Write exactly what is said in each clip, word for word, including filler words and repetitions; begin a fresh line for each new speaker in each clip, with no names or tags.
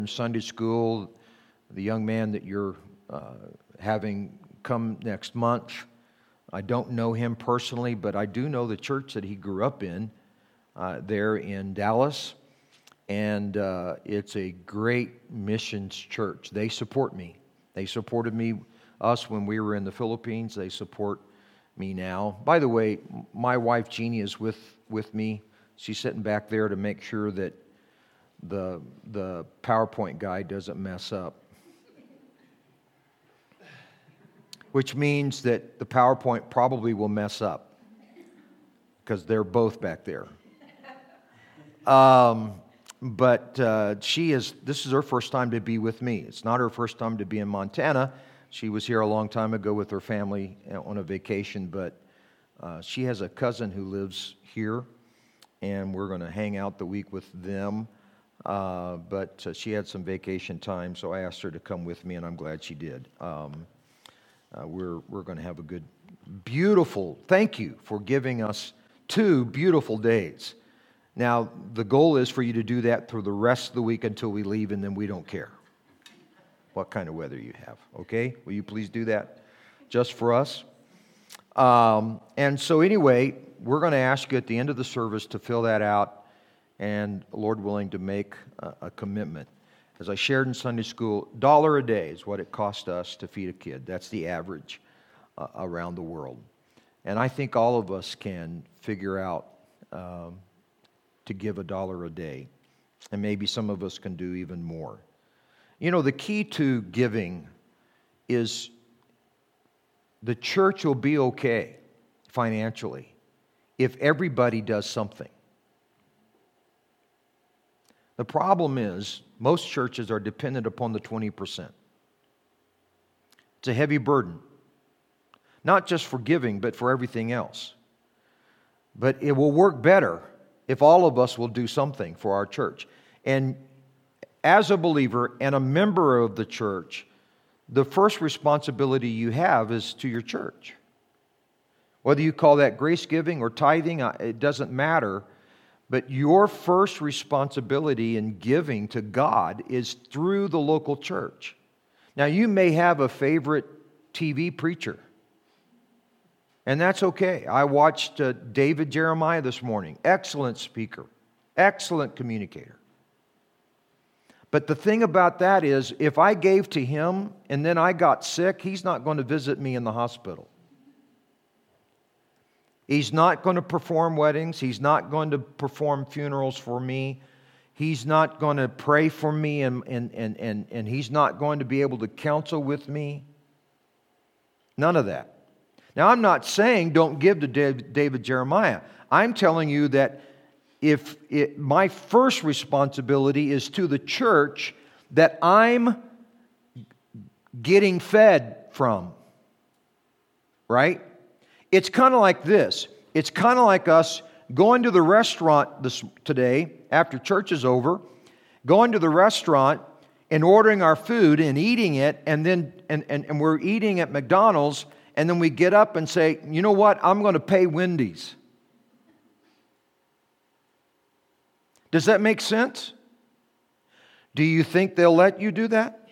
in Sunday school, the young man that you're uh, having come next month. I don't know him personally, but I do know the church that he grew up in uh, there in Dallas, and uh, it's a great missions church. They support me. They supported me, us, when we were in the Philippines. They support me now. By the way, my wife Jeannie is with, with me. She's sitting back there to make sure that the the PowerPoint guy doesn't mess up. Which means that the PowerPoint probably will mess up because they're both back there. Um, but uh, she is, this is her first time to be with me. It's not her first time to be in Montana. She was here a long time ago with her family on a vacation, but uh, she has a cousin who lives here, and we're going to hang out the week with them. Uh, but uh, she had some vacation time, so I asked her to come with me, and I'm glad she did. Um, uh, we're we're going to have a good, beautiful, thank you for giving us two beautiful days. Now, the goal is for you to do that through the rest of the week until we leave, and then we don't care what kind of weather you have, okay? Will you please do that just for us? Um, and so anyway, we're going to ask you at the end of the service to fill that out, and Lord willing, to make a, a commitment. As I shared in Sunday school, a dollar a day is what it costs us to feed a kid. That's the average uh, around the world. And I think all of us can figure out um, to give a dollar a day. And maybe some of us can do even more. You know, the key to giving is the church will be okay financially if everybody does something. The problem is, most churches are dependent upon the twenty percent. It's a heavy burden, not just for giving, but for everything else. But it will work better if all of us will do something for our church. And as a believer and a member of the church, the first responsibility you have is to your church. Whether you call that grace giving or tithing, it doesn't matter. But your first responsibility in giving to God is through the local church. Now, you may have a favorite T V preacher, and that's okay. I watched uh, David Jeremiah this morning. Excellent speaker, excellent communicator. But the thing about that is, if I gave to him and then I got sick, he's not going to visit me in the hospital. He's not going to perform weddings. He's not going to perform funerals for me. He's not going to pray for me, and, and, and, and, and he's not going to be able to counsel with me. None of that. Now, I'm not saying don't give to David, David Jeremiah. I'm telling you that if it, my first responsibility is to the church that I'm getting fed from, right? It's kind of like this. It's kind of like us going to the restaurant this today after church is over, going to the restaurant and ordering our food and eating it, and then and, and, and we're eating at McDonald's, and then we get up and say, you know what, I'm going to pay Wendy's. Does that make sense? Do you think they'll let you do that?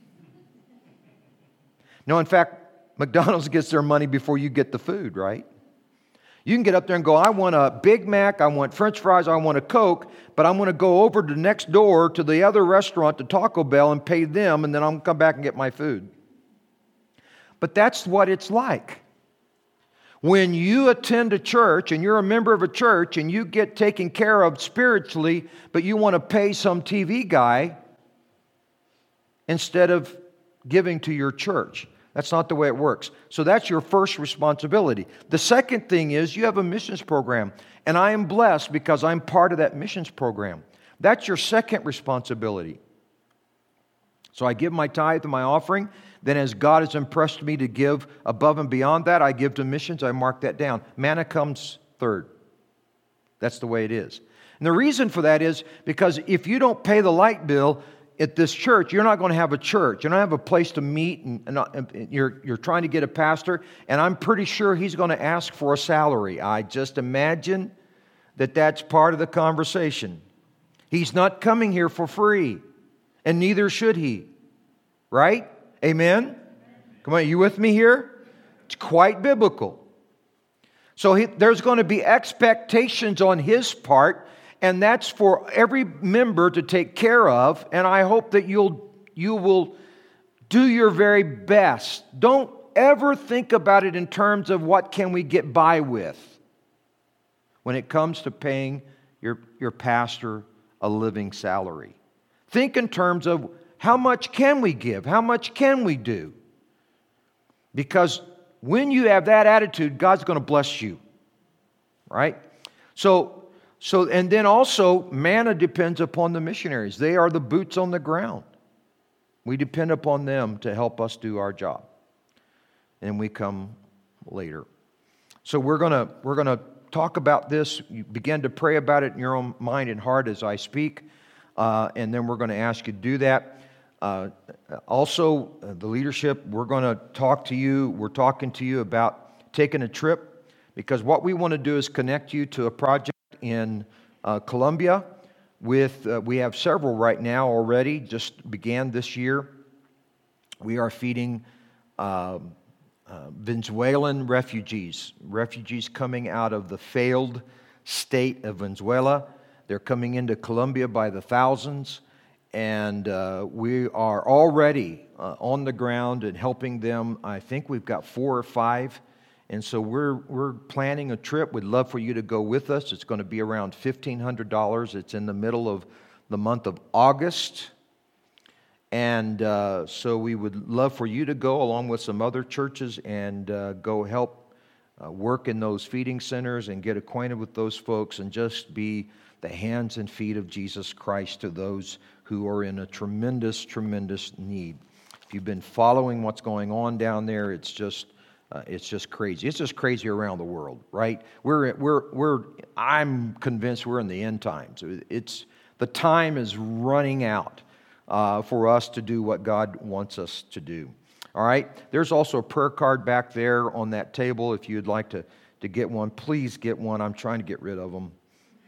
No, in fact, McDonald's gets their money before you get the food, right? You can get up there and go, I want a Big Mac, I want French fries, I want a Coke, but I'm going to go over to next door to the other restaurant, to Taco Bell, and pay them, and then I'm going to come back and get my food. But that's what it's like. When you attend a church and you're a member of a church and you get taken care of spiritually, but you want to pay some T V guy instead of giving to your church. That's not the way it works. So that's your first responsibility. The second thing is you have a missions program. And I am blessed because I'm part of that missions program. That's your second responsibility. So I give my tithe and my offering. Then as God has impressed me to give above and beyond that, I give to missions. I mark that down. Manna comes third. That's the way it is. And the reason for that is because if you don't pay the light bill at this church, you're not going to have a church. You don't have a place to meet, and, and, and you're, you're trying to get a pastor, and I'm pretty sure he's going to ask for a salary. I just imagine that that's part of the conversation. He's not coming here for free. and neither should he. Right? Amen? Come on, are you with me here? It's quite biblical. So he, there's going to be expectations on his part, and that's for every member to take care of, and I hope that you'll you will do your very best. Don't ever think about it in terms of what can we get by with when it comes to paying your, your pastor a living salary. Think in terms of how much can we give? How much can we do? Because when you have that attitude, God's going to bless you. Right? So, so, and then also, manna depends upon the missionaries. They are the boots on the ground. We depend upon them to help us do our job. And we come later. So we're gonna we're gonna talk about this. You begin to pray about it in your own mind and heart as I speak, uh, and then we're going to ask you to do that. Uh, also, uh, the leadership, we're going to talk to you. We're talking to you about taking a trip, because what we want to do is connect you to a project in uh, Colombia. With uh, we have several right now already. Just began this year. We are feeding Uh, Uh, Venezuelan refugees, refugees coming out of the failed state of Venezuela. They're coming into Colombia by the thousands, and uh, we are already uh, on the ground and helping them. I think we've got four or five, and so we're we're planning a trip. We'd love for you to go with us. It's going to be around fifteen hundred dollars. It's in the middle of the month of August. And uh, so we would love for you to go along with some other churches and uh, go help uh, work in those feeding centers and get acquainted with those folks and just be the hands and feet of Jesus Christ to those who are in a tremendous, tremendous need. If you've been following what's going on down there, it's just uh, it's just crazy. It's just crazy around the world, right? We're we're we're. I'm convinced we're in the end times. It's the time is running out. Uh, for us to do what God wants us to do. All right? There's also a prayer card back there on that table. If you'd like to, to get one, please get one. I'm trying to get rid of them.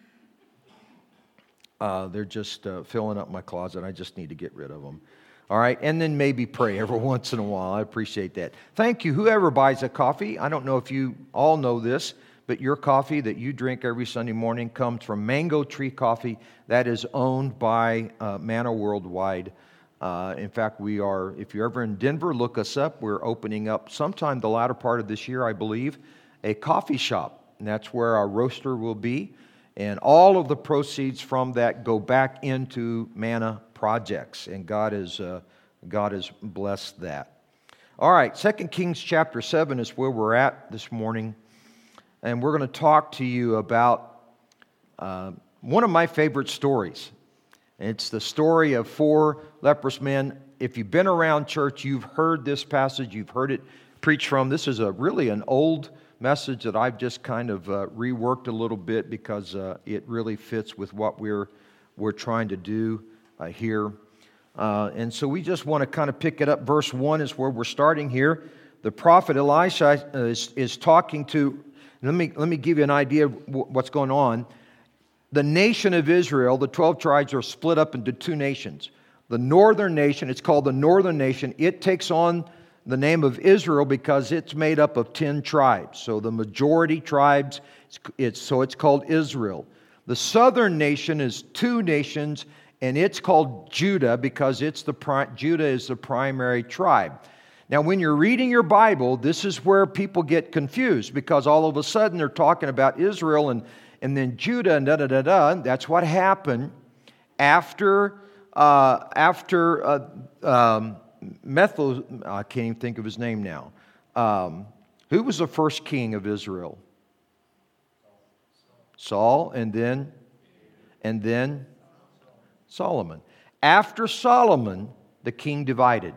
Uh, they're just uh, filling up my closet. I just need to get rid of them. All right? And then maybe pray every once in a while. I appreciate that. Thank you. Whoever buys a coffee, I don't know if you all know this, but your coffee that you drink every Sunday morning comes from Mango Tree Coffee. That is owned by uh, Manna Worldwide. Uh, in fact, we are, if you're ever in Denver, look us up. We're opening up sometime the latter part of this year, I believe, a coffee shop. And that's where our roaster will be. And all of the proceeds from that go back into Manna projects. And God is, uh, God has blessed that. All right, Second Kings chapter seven is where we're at this morning. And we're going to talk to you about uh, one of my favorite stories. It's the story of four leprous men. If you've been around church, you've heard this passage. You've heard it preached from. This is a really an old message that I've just kind of uh, reworked a little bit because uh, it really fits with what we're we're trying to do uh, here. Uh, and so we just want to kind of pick it up. Verse one is where we're starting here. The prophet Elisha is, is talking to. Let me, let me give you an idea of what's going on. The nation of Israel, the twelve tribes, are split up into two nations. The northern nation, it's called the northern nation. It takes on the name of Israel because it's made up of ten tribes. So the majority tribes, it's, it's, so it's called Israel. The southern nation is two nations, and it's called Judah because it's the Judah is the primary tribe. Now, when you're reading your Bible, this is where people get confused because all of a sudden they're talking about Israel and, and then Judah and da-da-da-da. That's what happened after, uh, after uh, um, Metho, I can't even think of his name now. Um, who was the first king of Israel? Saul, and then, and then Solomon. After Solomon, the king divided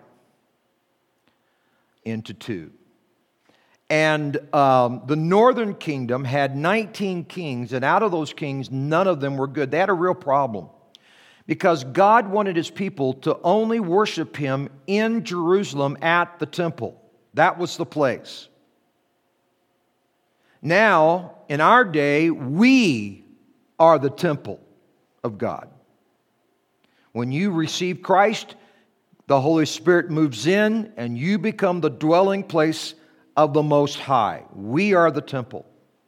into two. And um, the northern kingdom had nineteen kings, and out of those kings, none of them were good. They had a real problem because God wanted His people to only worship Him in Jerusalem at the temple. That was the place. Now, in our day, we are the temple of God. When you receive Christ, the Holy Spirit moves in and you become the dwelling place of the Most High. We are the temple.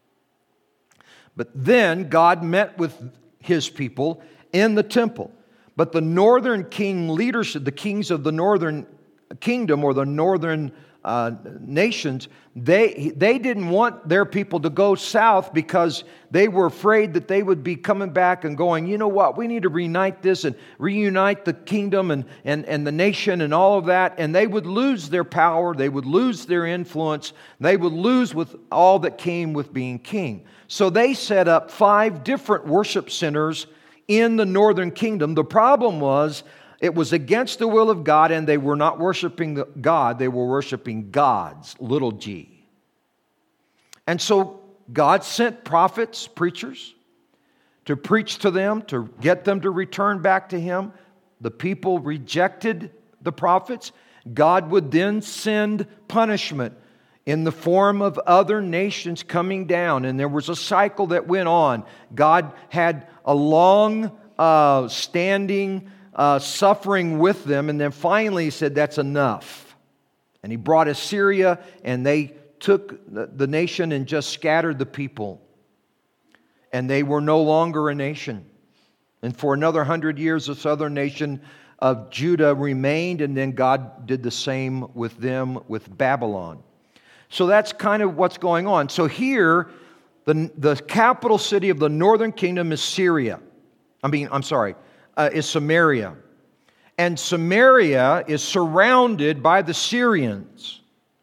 But then God met with His people in the temple. But the northern king leadership, the kings of the northern kingdom or the northern uh, nations, they, they didn't want their people to go south because they were afraid that they would be coming back and going, you know what, we need to reunite this and reunite the kingdom and, and, and the nation and all of that. And they would lose their power, they would lose their influence, they would lose with all that came with being king. So they set up five different worship centers in the northern kingdom. The problem was it was against the will of God, and they were not worshiping God, they were worshiping gods, little g. And so God sent prophets, preachers, to preach to them, to get them to return back to Him. The people rejected the prophets. God would then send punishment in the form of other nations coming down. And there was a cycle that went on. God had a long uh, standing uh, suffering with them. And then finally He said, that's enough. And He brought Assyria, and they took the, the nation and just scattered the people. And they were no longer a nation. And for another hundred years, the southern nation of Judah remained. And then God did the same with them, with Babylon. So that's kind of what's going on. So here, the, the capital city of the northern kingdom is Syria. I mean, I'm sorry, uh, is Samaria. And Samaria is surrounded by the Syrians.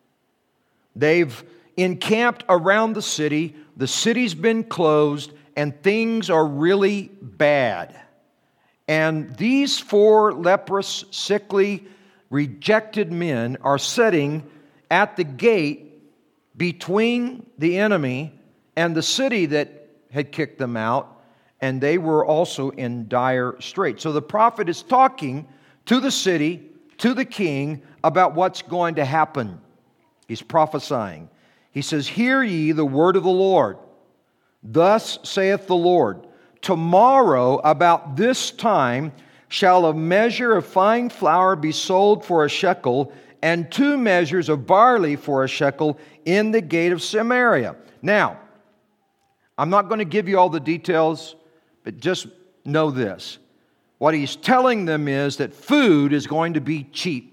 They've encamped around the city. The city's been closed, and things are really bad. And these four leprous, sickly, rejected men are sitting at the gate between the enemy and the city that had kicked them out, and they were also in dire straits. So the prophet is talking to the city, to the king, about what's going to happen. He's prophesying. He says, "Hear ye the word of the Lord. Thus saith the Lord, tomorrow about this time shall a measure of fine flour be sold for a shekel, and two measures of barley for a shekel in the gate of Samaria." Now, I'm not going to give you all the details, but just know this. What he's telling them is that food is going to be cheap.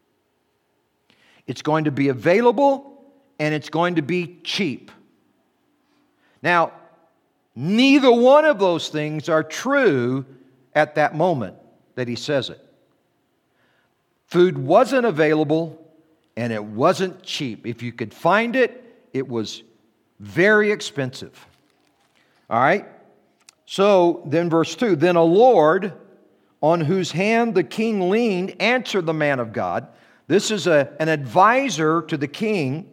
It's going to be available, and it's going to be cheap. Now, neither one of those things are true at that moment that he says it. Food wasn't available, and it wasn't cheap. If you could find it, it was very expensive. All right? So, then verse two, "Then a Lord on whose hand the king leaned answered the man of God." This is a, an advisor to the king.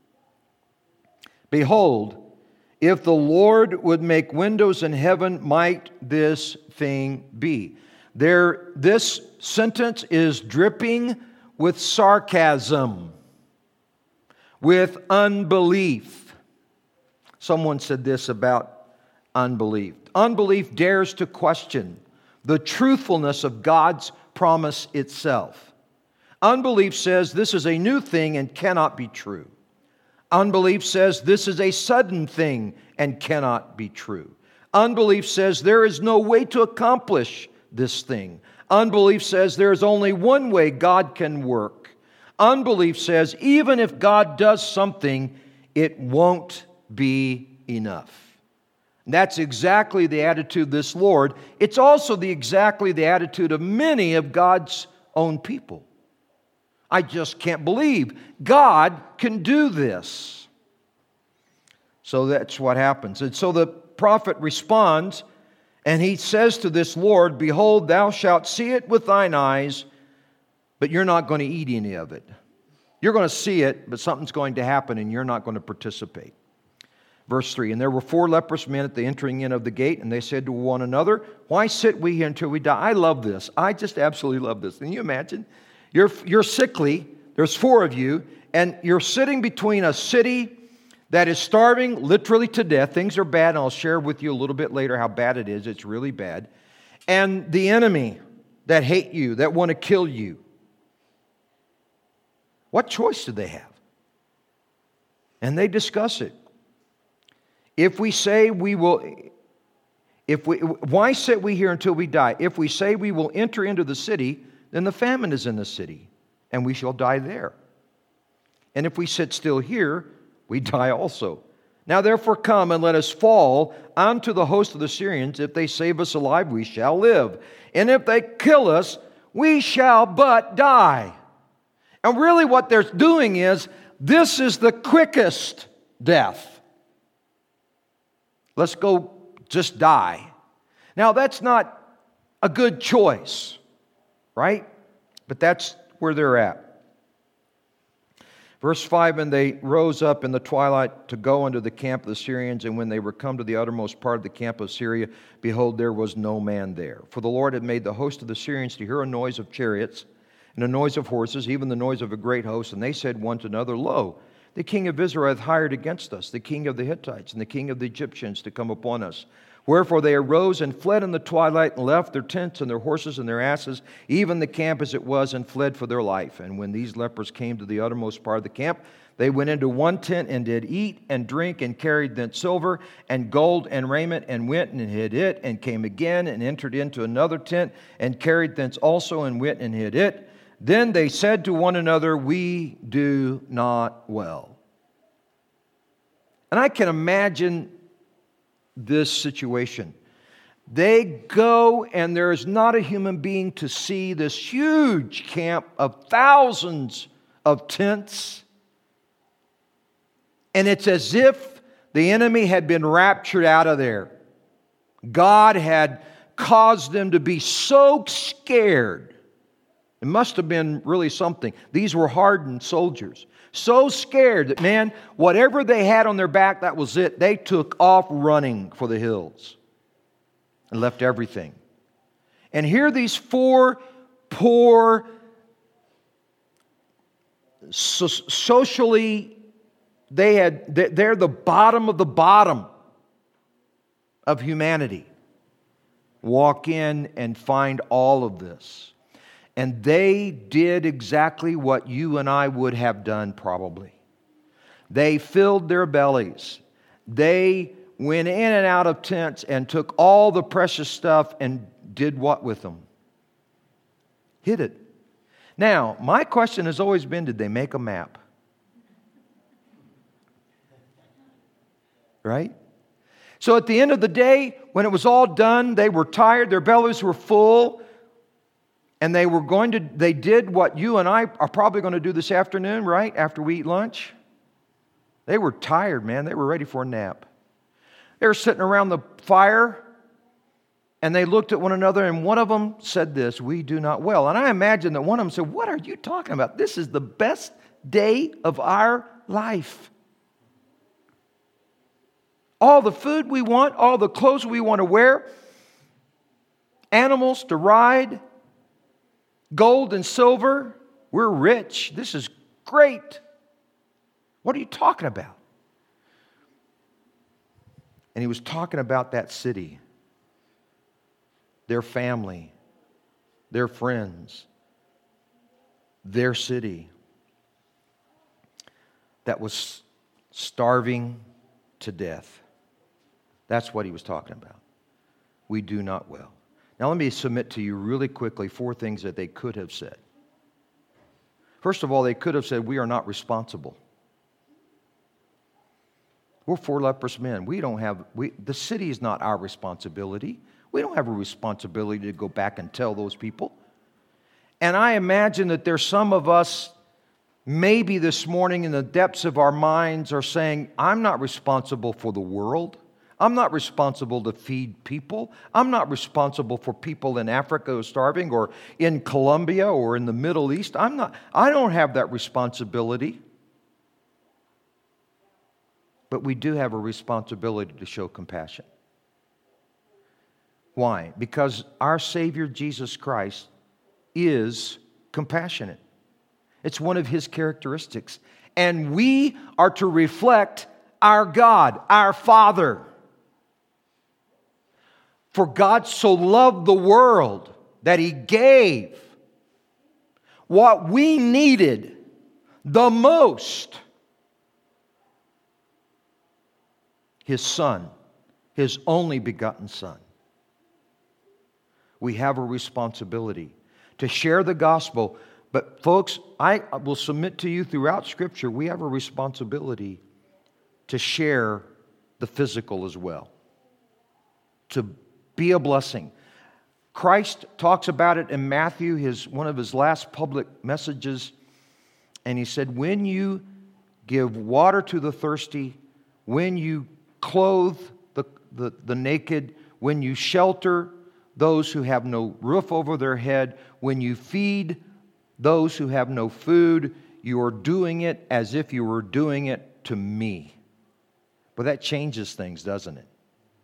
"Behold, if the Lord would make windows in heaven, might this thing be?" There, this sentence is dripping with sarcasm, with unbelief. Someone said this about unbelief. Unbelief dares to question the truthfulness of God's promise itself. Unbelief says this is a new thing and cannot be true. Unbelief says this is a sudden thing and cannot be true. Unbelief says there is no way to accomplish this thing. Unbelief says there is only one way God can work. Unbelief says even if God does something, it won't be enough. And that's exactly the attitude of this Lord. It's also the exactly the attitude of many of God's own people. I just can't believe God can do this. So that's what happens. And so the prophet responds, and he says to this Lord, "Behold, thou shalt see it with thine eyes, but you're not going to eat any of it. You're going to see it, but something's going to happen, and you're not going to participate." Verse three, "And there were four leprous men at the entering in of the gate, and they said to one another, Why sit we here until we die?" I love this. I just absolutely love this. Can you imagine? You're, you're sickly. There's four of you, and you're sitting between a city that is starving literally to death. Things are bad, and I'll share with you a little bit later how bad it is. It's really bad. And the enemy. that hate you, that want to kill you. What choice do they have? And they discuss it. If we say we will, if we, why sit we here until we die? If we say we will enter into the city, then the famine is in the city, and we shall die there. And if we sit still here, we die also. Now therefore come and let us fall onto the host of the Syrians. If they save us alive, we shall live. And if they kill us, we shall but die. And really what they're doing is, this is the quickest death. Let's go just die. Now that's not a good choice, right? But that's where they're at. Verse five, and they rose up in the twilight to go unto the camp of the Syrians, and when they were come to the uttermost part of the camp of Syria, behold, there was no man there. For the Lord had made the host of the Syrians to hear a noise of chariots, and a noise of horses, even the noise of a great host. And they said one to another, Lo, the king of Israel hath hired against us the king of the Hittites and the king of the Egyptians to come upon us. Wherefore they arose and fled in the twilight, and left their tents and their horses and their asses, even the camp as it was, and fled for their life. And when these lepers came to the uttermost part of the camp, they went into one tent and did eat and drink, and carried thence silver and gold and raiment, and went and hid it, and came again and entered into another tent, and carried thence also, and went and hid it. Then they said to one another, We do not well. And I can imagine this situation. They go, and there is not a human being to see this huge camp of thousands of tents. And it's as if the enemy had been raptured out of there. God had caused them to be so scared. It must have been really something. These were hardened soldiers. So scared that, man, whatever they had on their back, that was it. They took off running for the hills and left everything. And here these four poor, so socially, they had, they're the bottom of the bottom of humanity. Walk in and find all of this. And they did exactly what you and I would have done probably. They filled their bellies. They went in and out of tents and took all the precious stuff and did what with them? Hid it. Now, my question has always been, did they make a map? Right? So at the end of the day, when it was all done, they were tired, their bellies were full. And they were going to, they did what you and I are probably going to do this afternoon, right? After we eat lunch. They were tired, man. They were ready for a nap. They were sitting around the fire, and they looked at one another, and one of them said this, We do not well. And I imagine that one of them said, What are you talking about? This is the best day of our life. All the food we want, all the clothes we want to wear, animals to ride, gold and silver, we're rich. This is great. What are you talking about? And he was talking about that city, their family, their friends, their city that was starving to death. That's what he was talking about. We do not well. Now let me submit to you really quickly four things that they could have said. First of all, they could have said, we are not responsible. We're four leprous men. We don't have, we, the city is not our responsibility. We don't have a responsibility to go back and tell those people. And I imagine that there's some of us, maybe this morning in the depths of our minds, are saying, I'm not responsible for the world. I'm not responsible to feed people. I'm not responsible for people in Africa who are starving, or in Colombia, or in the Middle East. I'm not, I don't have that responsibility. But we do have a responsibility to show compassion. Why? Because our Savior Jesus Christ is compassionate. It's one of His characteristics. And we are to reflect our God, our Father. For God so loved the world that He gave what we needed the most, His Son, His only begotten Son. We have a responsibility to share the gospel. But folks, I will submit to you throughout Scripture, we have a responsibility to share the physical as well, to be a blessing. Christ talks about it in Matthew, his one of His last public messages, and He said, when you give water to the thirsty, when you clothe the, the, the naked, when you shelter those who have no roof over their head, when you feed those who have no food, you are doing it as if you were doing it to me. But that changes things, doesn't it?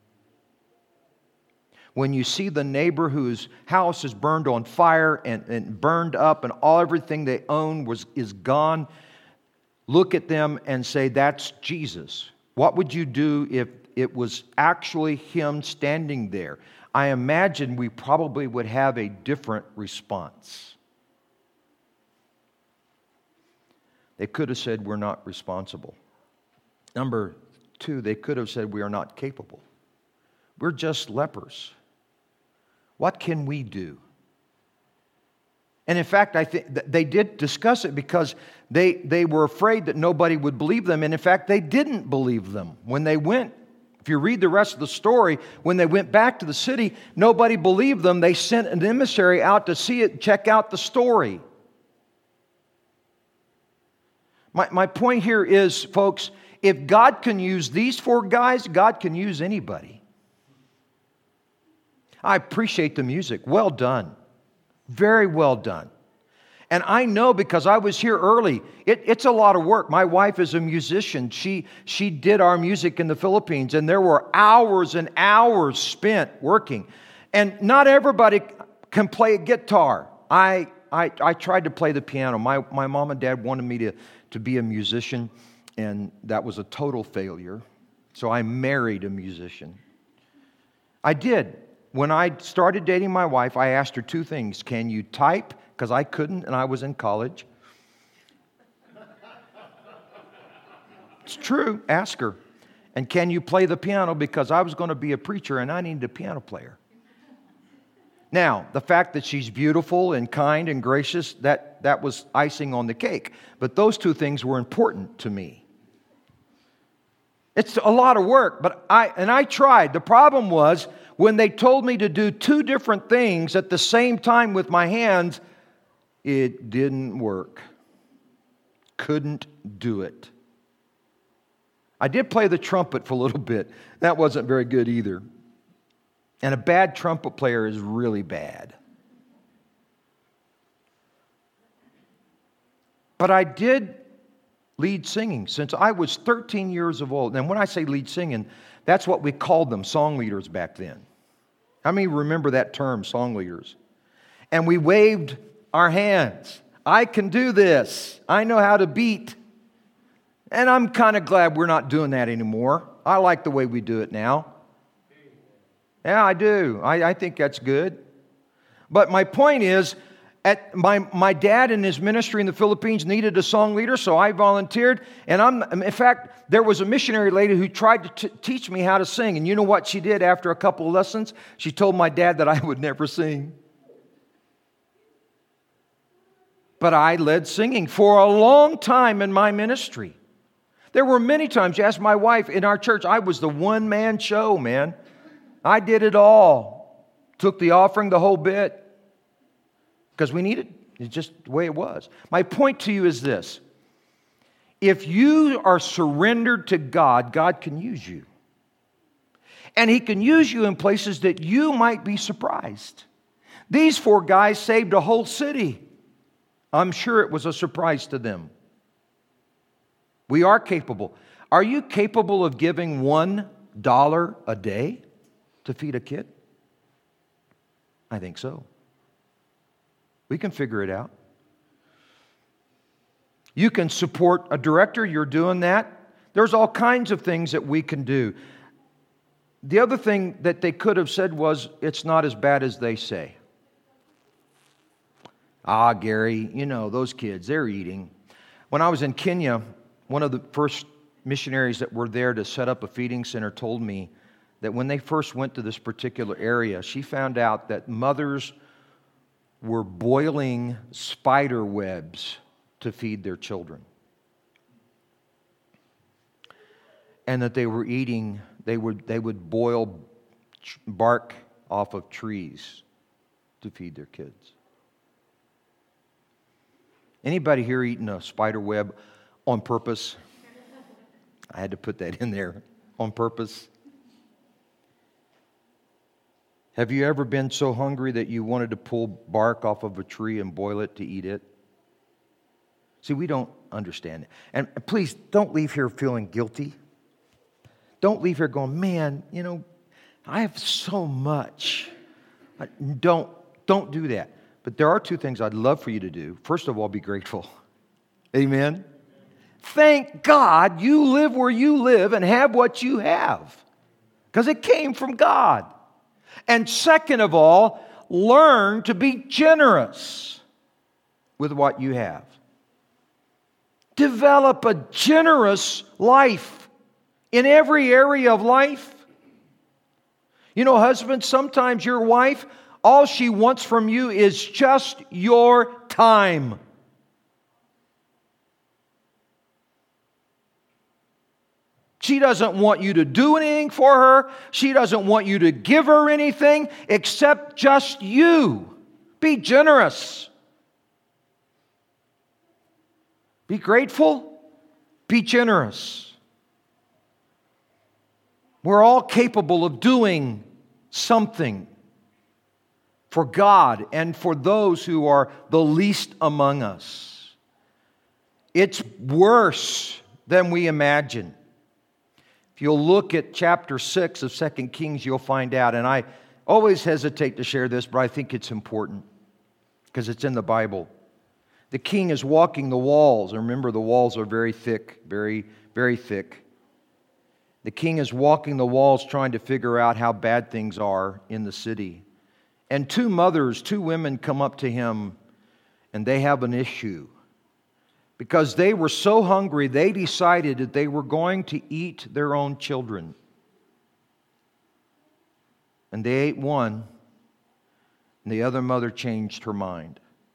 When you see the neighbor whose house is burned on fire and, and burned up and all everything they own was is gone, look at them and say, that's Jesus. What would you do if it was actually Him standing there? I imagine we probably would have a different response. They could have said, we're not responsible. Number two, they could have said, we are not capable. We're just lepers. What can we do? And in fact, I think they did discuss it because they, they were afraid that nobody would believe them. And in fact, they didn't believe them. When they went, if you read the rest of the story, when they went back to the city, nobody believed them. They sent an emissary out to see it, check out the story. My, my point here is, folks, if God can use these four guys, God can use anybody. I appreciate the music. Well done. Very well done. And I know because I was here early, it, it's a lot of work. My wife is a musician. She, she did our music in the Philippines, and there were hours and hours spent working. And not everybody can play a guitar. I, I, I tried to play the piano. My, my mom and dad wanted me to, to be a musician, and that was a total failure. So I married a musician. I did. When I started dating my wife, I asked her two things. Can you type? Because I couldn't, and I was in college. It's true. Ask her. And can you play the piano? Because I was going to be a preacher, and I needed a piano player. Now, the fact that she's beautiful and kind and gracious, that, that was icing on the cake. But those two things were important to me. It's a lot of work, but I and I tried. The problem was, when they told me to do two different things at the same time with my hands, it didn't work. Couldn't do it. I did play the trumpet for a little bit. That wasn't very good either. And a bad trumpet player is really bad. But I did lead singing since I was thirteen years of old. And when I say lead singing, that's what we called them, song leaders back then. How many remember that term, song leaders? And we waved our hands. I can do this. I know how to beat. And I'm kind of glad we're not doing that anymore. I like the way we do it now. Yeah, I do. I, I think that's good. But my point is, at my, my dad in his ministry in the Philippines needed a song leader, so I volunteered. And I'm, in fact, there was a missionary lady who tried to t- teach me how to sing. And you know what she did after a couple of lessons? She told my dad that I would never sing. But I led singing for a long time in my ministry. There were many times, you ask my wife, in our church, I was the one-man show, man. I did it all. Took the offering, the whole bit. Because we needed it. It's just the way it was. My point to you is this. If you are surrendered to God, God can use you. And He can use you in places that you might be surprised. These four guys saved a whole city. I'm sure it was a surprise to them. We are capable. Are you capable of giving one dollar a day to feed a kid? I think so. We can figure it out. You can support a director. You're doing that. There's all kinds of things that we can do. The other thing that they could have said was, it's not as bad as they say. Ah, Gary, you know, those kids, they're eating. When I was in Kenya, one of the first missionaries that were there to set up a feeding center told me that when they first went to this particular area, she found out that mothers were boiling spider webs to feed their children. And that they were eating, they would, they would boil bark off of trees to feed their kids. Anybody here eating a spider web on purpose? I had to put that in there, on purpose. Have you ever been so hungry that you wanted to pull bark off of a tree and boil it to eat it? See, we don't understand it. And please, don't leave here feeling guilty. Don't leave here going, man, you know, I have so much. Don't, don't do that. But there are two things I'd love for you to do. First of all, be grateful. Amen? Thank God you live where you live and have what you have. Because it came from God. And second of all, learn to be generous with what you have. Develop a generous life in every area of life. You know, husbands, sometimes your wife, all she wants from you is just your time. She doesn't want you to do anything for her. She doesn't want you to give her anything except just you. Be generous. Be grateful. Be generous. We're all capable of doing something for God and for those who are the least among us. It's worse than we imagine. If you'll look at chapter six of Second Kings, you'll find out, and I always hesitate to share this, but I think it's important because it's in the Bible. The king is walking the walls, and remember the walls are very thick, very, very thick. The king is walking the walls trying to figure out how bad things are in the city. And two mothers, two women come up to him, and they have an issue. Because they were so hungry, they decided that they were going to eat their own children. And they ate one, and the other mother changed her mind.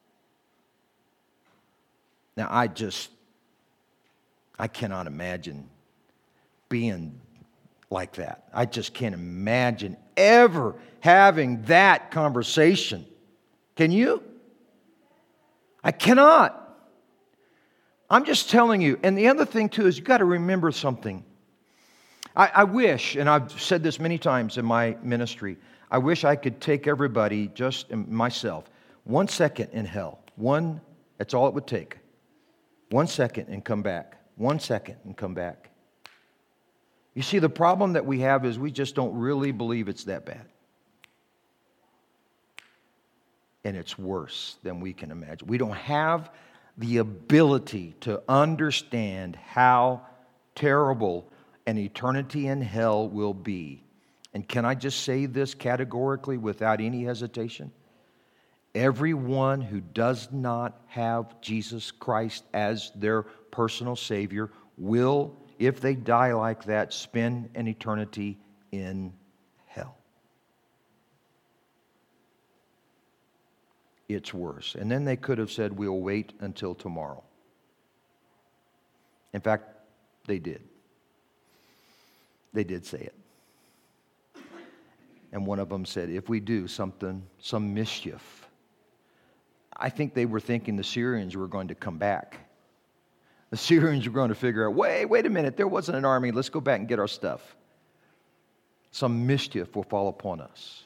Now, I just, I cannot imagine being like that. I just can't imagine ever having that conversation. Can you? I cannot. I'm just telling you. And the other thing, too, is you've got to remember something. I, I wish, and I've said this many times in my ministry, I wish I could take everybody, just myself, one second in hell. One, that's all it would take. One second and come back. One second and come back. You see, the problem that we have is we just don't really believe it's that bad. And it's worse than we can imagine. We don't have the ability to understand how terrible an eternity in hell will be. And can I just say this categorically without any hesitation? Everyone who does not have Jesus Christ as their personal Savior will, if they die like that, spend an eternity in hell. It's worse. And then they could have said, we'll wait until tomorrow. In fact, they did. They did say it. And one of them said, if we do something, some mischief. I think they were thinking the Syrians were going to come back. The Syrians were going to figure out, wait, wait a minute, there wasn't an army. Let's go back and get our stuff. Some mischief will fall upon us.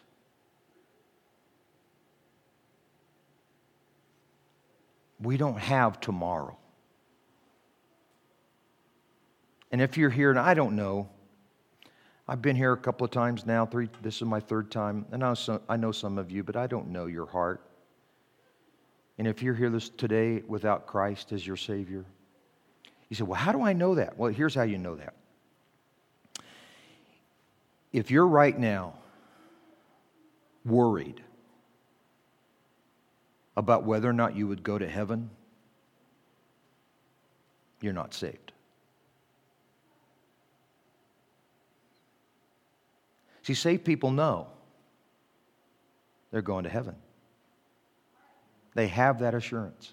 We don't have tomorrow. And if you're here, and I don't know, I've been here a couple of times now, three, this is my third time, and I know some, I know some of you, but I don't know your heart. And if you're here this today without Christ as your Savior, you say, well, how do I know that? Well, here's how you know that. If you're right now worried about whether or not you would go to heaven, you're not saved. See, saved people know they're going to heaven. They have that assurance.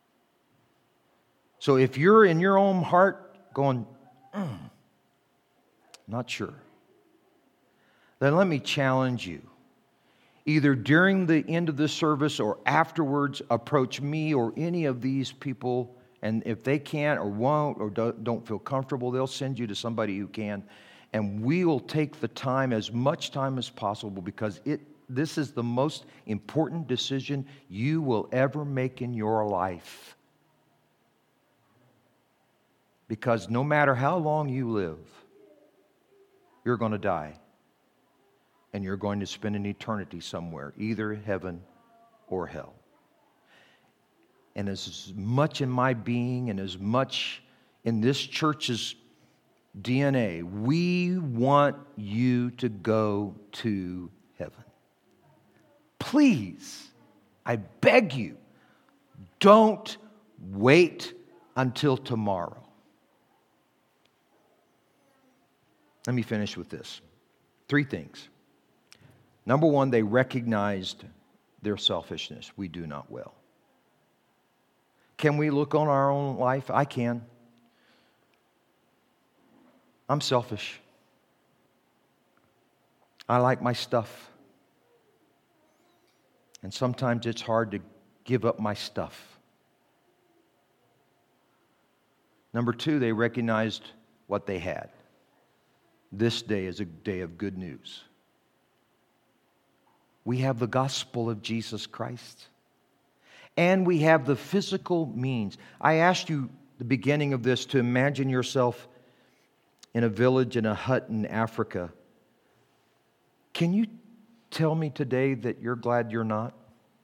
So if you're in your own heart going, mm, not sure, then let me challenge you. Either during the end of this service or afterwards, approach me or any of these people, and if they can't or won't or don't feel comfortable, they'll send you to somebody who can, and we will take the time, as much time as possible, because it this is the most important decision you will ever make in your life. Because no matter how long you live, you're going to die. And you're going to spend an eternity somewhere, either heaven or hell. And as much in my being and as much in this church's D N A, we want you to go to heaven. Please, I beg you, don't wait until tomorrow. Let me finish with this. Three things. Number one, they recognized their selfishness. We do not well. Can we look on our own life? I can. I'm selfish. I like my stuff. And sometimes it's hard to give up my stuff. Number two, they recognized what they had. This day is a day of good news. We have the gospel of Jesus Christ. And we have the physical means. I asked you at the beginning of this to imagine yourself in a village, in a hut in Africa. Can you tell me today that you're glad you're not?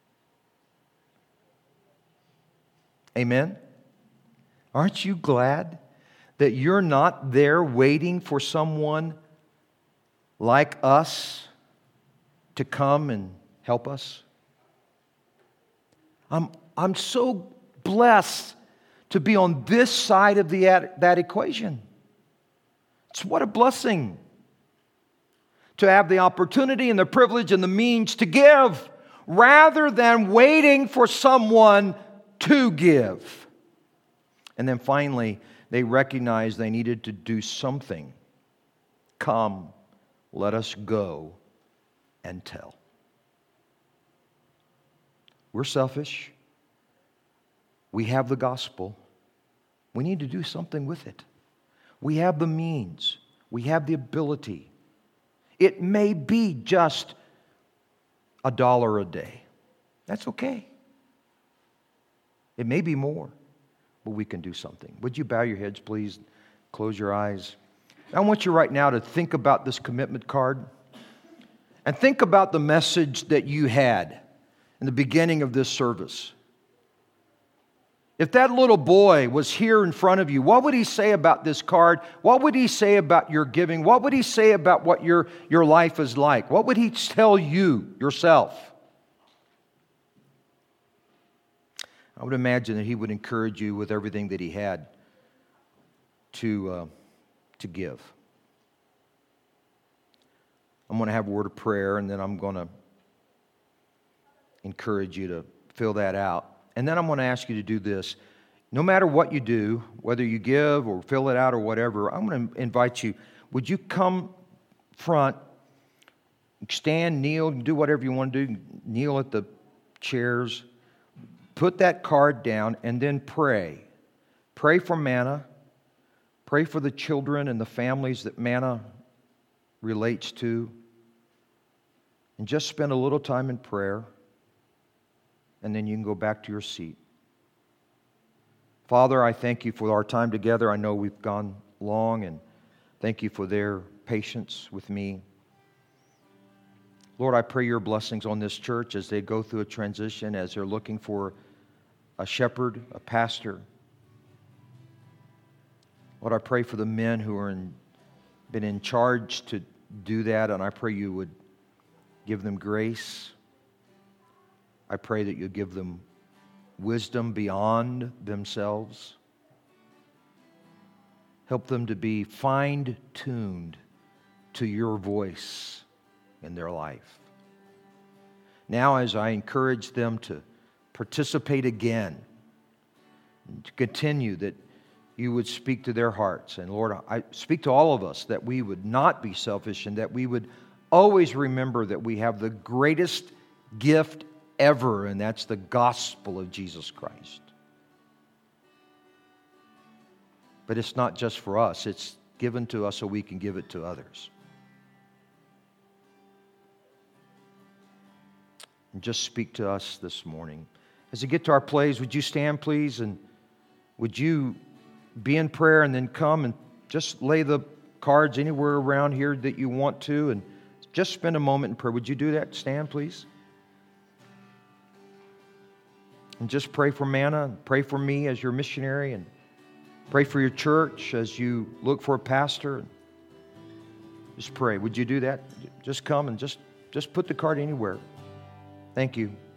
Amen? Aren't you glad that you're not there waiting for someone like us to come and help us? I'm, I'm so blessed to be on this side of the, that equation. It's what a blessing to have the opportunity and the privilege and the means to give rather than waiting for someone to give. And then finally, they recognized they needed to do something. Come, let us go and tell. We're selfish. We have the gospel. We need to do something with it. We have the means. We have the ability. It may be just a dollar a day. That's okay. It may be more, but we can do something. Would you bow your heads, please? Close your eyes. I want you right now to think about this commitment card and think about the message that you had in the beginning of this service. If that little boy was here in front of you, what would he say about this card? What would he say about your giving? What would he say about what your, your life is like? What would he tell you yourself? I would imagine that he would encourage you with everything that he had to, uh, to give. I'm going to have a word of prayer, and then I'm going to encourage you to fill that out. And then I'm going to ask you to do this. No matter what you do, whether you give or fill it out or whatever, I'm going to invite you, would you come front, stand, kneel, do whatever you want to do, kneel at the chairs, put that card down, and then pray. Pray for Manna. Pray for the children and the families that Manna relates to. And just spend a little time in prayer. And then you can go back to your seat. Father, I thank you for our time together. I know we've gone long, and thank you for their patience with me. Lord, I pray your blessings on this church as they go through a transition, as they're looking for a shepherd, a pastor. Lord, I pray for the men who are in, been in charge to do that, and I pray you would give them grace. I pray that you give them wisdom beyond themselves. Help them to be fine-tuned to your voice in their life. Now, as I encourage them to participate again, and to continue, that you would speak to their hearts. And Lord, I speak to all of us that we would not be selfish and that we would always remember that we have the greatest gift ever, and that's the gospel of Jesus Christ. But it's not just for us. It's given to us so we can give it to others. And just speak to us this morning. As we get to our plays, would you stand, please? And would you be in prayer and then come and just lay the cards anywhere around here that you want to and just spend a moment in prayer. Would you do that? Stand, please. And just pray for Manna, and pray for me as your missionary, and pray for your church as you look for a pastor. Just pray. Would you do that? Just come and just, just put the card anywhere. Thank you.